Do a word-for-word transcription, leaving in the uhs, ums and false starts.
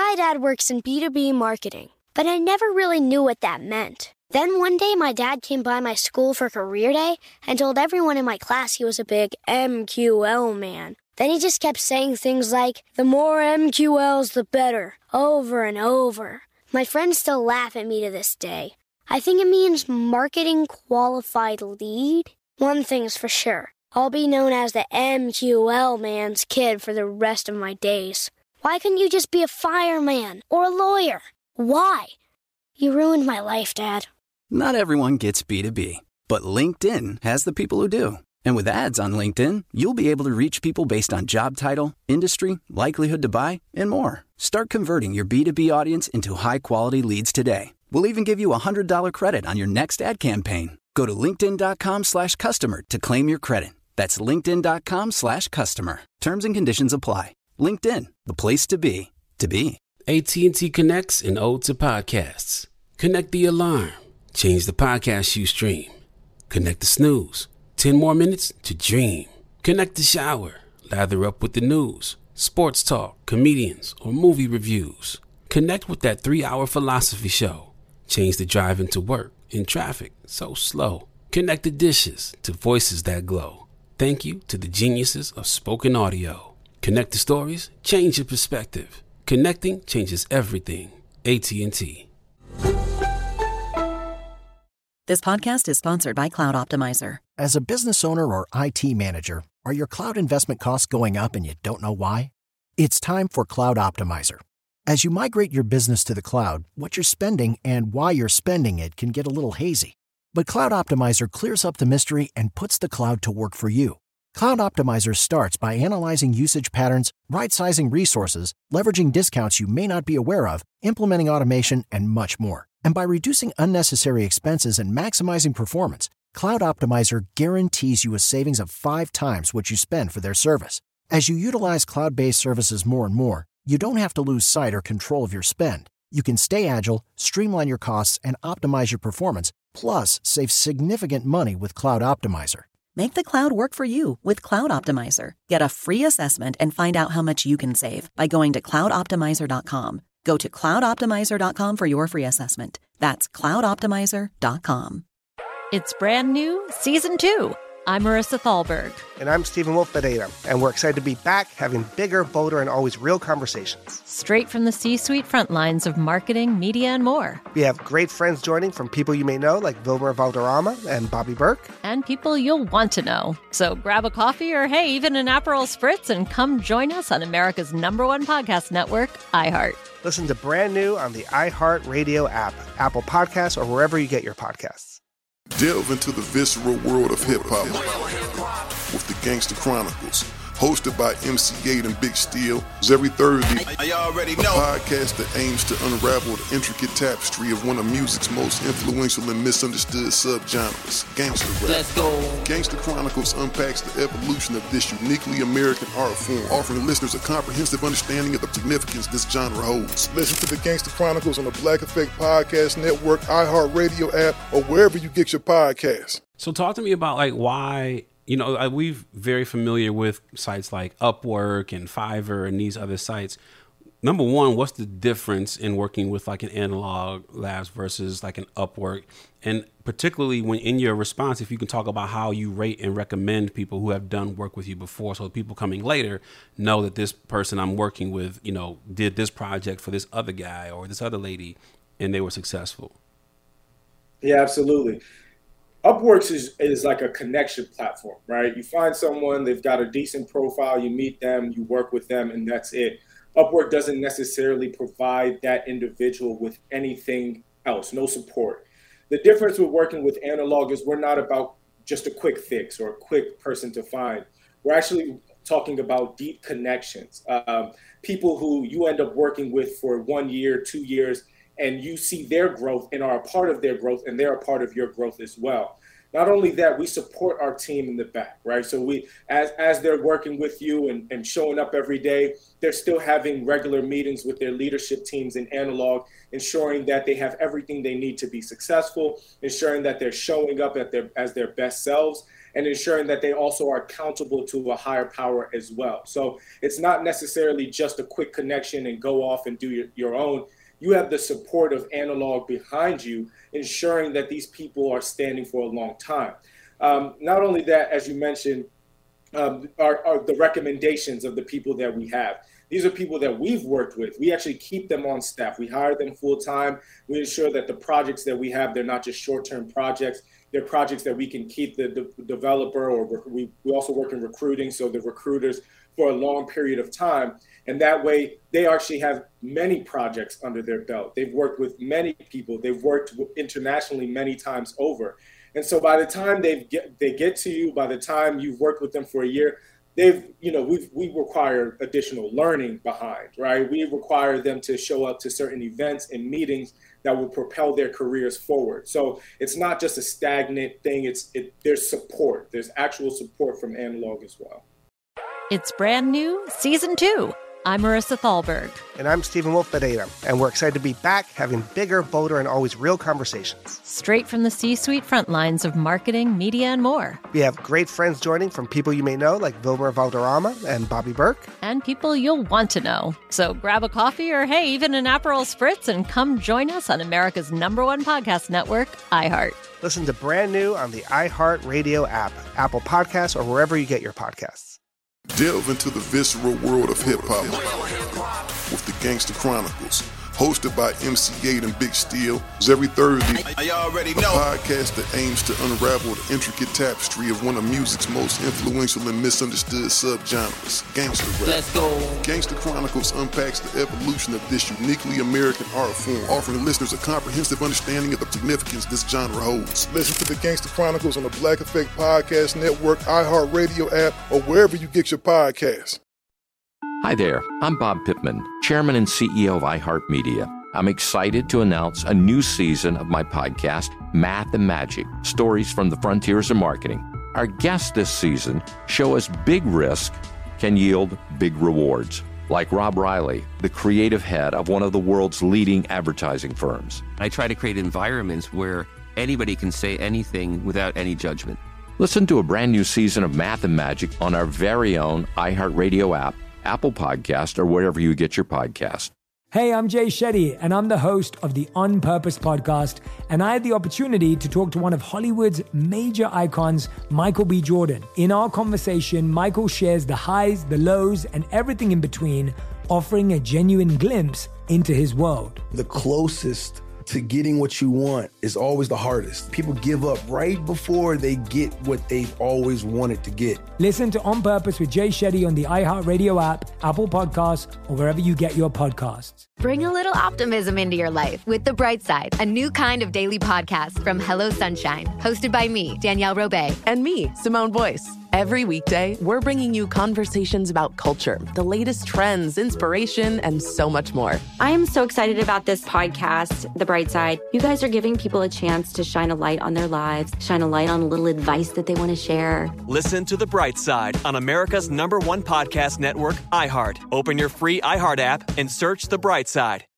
My dad works in B two B marketing, but I never really knew what that meant. Then one day, my dad came by my school for career day and told everyone in my class he was a big M Q L man. Then he just kept saying things like, the more M Q Ls, the better, over and over. My friends still laugh at me to this day. I think it means marketing qualified lead. One thing's for sure, I'll be known as the M Q L man's kid for the rest of my days. Why couldn't you just be a fireman or a lawyer? Why? You ruined my life, Dad. Not everyone gets B two B, but LinkedIn has the people who do. And with ads on LinkedIn, you'll be able to reach people based on job title, industry, likelihood to buy, and more. Start converting your B two B audience into high-quality leads today. We'll even give you a one hundred dollars credit on your next ad campaign. Go to linkedin.com slash customer to claim your credit. That's linkedin.com slash customer. Terms and conditions apply. LinkedIn, the place to be, to be. A T and T connects an ode to podcasts. Connect the alarm. Change the podcast you stream. Connect the snooze. Ten more minutes to dream. Connect the shower. Lather up with the news, sports talk, comedians, or movie reviews. Connect with that three-hour philosophy show. Change the drive into work in traffic so slow. Connect the dishes to voices that glow. Thank you to the geniuses of spoken audio. Connect the stories, change your perspective. Connecting changes everything. A T and T. This podcast is sponsored by Cloud Optimizer. As a business owner or I T manager, are your cloud investment costs going up and you don't know why? It's time for Cloud Optimizer. As you migrate your business to the cloud, what you're spending and why you're spending it can get a little hazy. But Cloud Optimizer clears up the mystery and puts the cloud to work for you. Cloud Optimizer starts by analyzing usage patterns, right-sizing resources, leveraging discounts you may not be aware of, implementing automation, and much more. And by reducing unnecessary expenses and maximizing performance, Cloud Optimizer guarantees you a savings of five times what you spend for their service. As you utilize cloud-based services more and more, you don't have to lose sight or control of your spend. You can stay agile, streamline your costs, and optimize your performance, plus save significant money with Cloud Optimizer. Make the cloud work for you with Cloud Optimizer. Get a free assessment and find out how much you can save by going to cloud optimizer dot com. Go to cloud optimizer dot com for your free assessment. That's cloud optimizer dot com. It's brand new, season two. I'm Marissa Thalberg. And I'm Stephen Wolf Pereira. And we're excited to be back having bigger, bolder, and always real conversations. Straight from the C-suite front lines of marketing, media, and more. We have great friends joining from people you may know, like Wilmer Valderrama and Bobby Burke. And people you'll want to know. So grab a coffee or, hey, even an Aperol Spritz and come join us on America's number one podcast network, iHeart. Listen to Brand New on the iHeartRadio app, Apple Podcasts, or wherever you get your podcasts. Delve into the visceral world of hip-hop with the Gangster Chronicles, hosted by M C eight and Big Steel. Every Thursday, I already know. A podcast that aims to unravel the intricate tapestry of one of music's most influential and misunderstood subgenres, gangster rap. Let's go. Gangster Chronicles unpacks the evolution of this uniquely American art form, offering listeners a comprehensive understanding of the significance this genre holds. Listen to the Gangster Chronicles on the Black Effect Podcast Network, iHeartRadio app, or wherever you get your podcasts. So talk to me about like why, you know, we're very familiar with sites like Upwork and Fiverr and these other sites. Number one, what's the difference in working with like an Analog Labs versus like an Upwork? And particularly when in your response, if you can talk about how you rate and recommend people who have done work with you before, so people coming later know that this person I'm working with, you know, did this project for this other guy or this other lady and they were successful. Yeah, absolutely. Upworks is, is like a connection platform, right? You find someone, they've got a decent profile, you meet them, you work with them, and that's it. Upwork doesn't necessarily provide that individual with anything else, no support. The difference with working with Analog is we're not about just a quick fix or a quick person to find. We're actually talking about deep connections, um, people who you end up working with for one year, two years, and you see their growth and are a part of their growth, and they're a part of your growth as well. Not only that, we support our team in the back, right? So we, as as they're working with you and, and showing up every day, they're still having regular meetings with their leadership teams in Analog, ensuring that they have everything they need to be successful, ensuring that they're showing up at their as their best selves. and ensuring that they also are accountable to a higher power as well. So it's not necessarily just a quick connection and go off and do your, your own. You have the support of Analog behind you, ensuring that these people are standing for a long time. Um, not only that, as you mentioned, um, are, are the recommendations of the people that we have. These are people that we've worked with. We actually keep them on staff. We hire them full time. We ensure that the projects that we have, they're not just short-term projects. They're projects that we can keep the de- developer, or rec- we, we also work in recruiting, so the recruiters for a long period of time. And that way, they actually have many projects under their belt. They've worked with many people. They've worked internationally many times over. And so by the time they get they get to you, by the time you've worked with them for a year, they've, you know, we've, we require additional learning behind, right? We require them to show up to certain events and meetings that will propel their careers forward. So it's not just a stagnant thing. It's it, there's support. There's actual support from Analog as well. It's brand new, season two. I'm Marissa Thalberg. And I'm Stephen Wolf-Bedeta, and we're excited to be back having bigger, bolder, and always real conversations. Straight from the C-suite front lines of marketing, media, and more. We have great friends joining from people you may know, like Wilmer Valderrama and Bobby Burke. And people you'll want to know. So grab a coffee or, hey, even an Aperol Spritz and come join us on America's number one podcast network, iHeart. Listen to brand new on the iHeart Radio app, Apple Podcasts, or wherever you get your podcasts. Delve into the visceral world of hip-hop with the Gangster Chronicles, hosted by M C eight and Big Steel. Every Thursday, I already know. A podcast that aims to unravel the intricate tapestry of one of music's most influential and misunderstood subgenres, gangster rap. Let's go. Gangster Chronicles unpacks the evolution of this uniquely American art form, offering listeners a comprehensive understanding of the significance this genre holds. Listen to the Gangster Chronicles on the Black Effect Podcast Network, iHeartRadio app, or wherever you get your podcasts. Hi there, I'm Bob Pittman, Chairman and C E O of iHeartMedia. I'm excited to announce a new season of my podcast, Math and Magic, Stories from the Frontiers of Marketing. Our guests this season show us big risk can yield big rewards, like Rob Riley, the creative head of one of the world's leading advertising firms. I try to create environments where anybody can say anything without any judgment. Listen to a brand new season of Math and Magic on our very own iHeartRadio app, Apple Podcast, or wherever you get your podcast. Hey, I'm Jay Shetty, and I'm the host of the On Purpose podcast, and I had the opportunity to talk to one of Hollywood's major icons, Michael B. Jordan. In our conversation, Michael shares the highs, the lows, and everything in between, offering a genuine glimpse into his world. The closest to getting what you want is always the hardest. People give up right before they get what they've always wanted to get. Listen to On Purpose with Jay Shetty on the iHeartRadio app, Apple Podcasts, or wherever you get your podcasts. Bring a little optimism into your life with The Bright Side, a new kind of daily podcast from Hello Sunshine, hosted by me, Danielle Robay. And me, Simone Boyce. Every weekday, we're bringing you conversations about culture, the latest trends, inspiration, and so much more. I am so excited about this podcast, The Bright Side. You guys are giving people a chance to shine a light on their lives, shine a light on a little advice that they want to share. Listen to The Bright Side on America's number one podcast network, iHeart. Open your free iHeart app and search The Bright Side.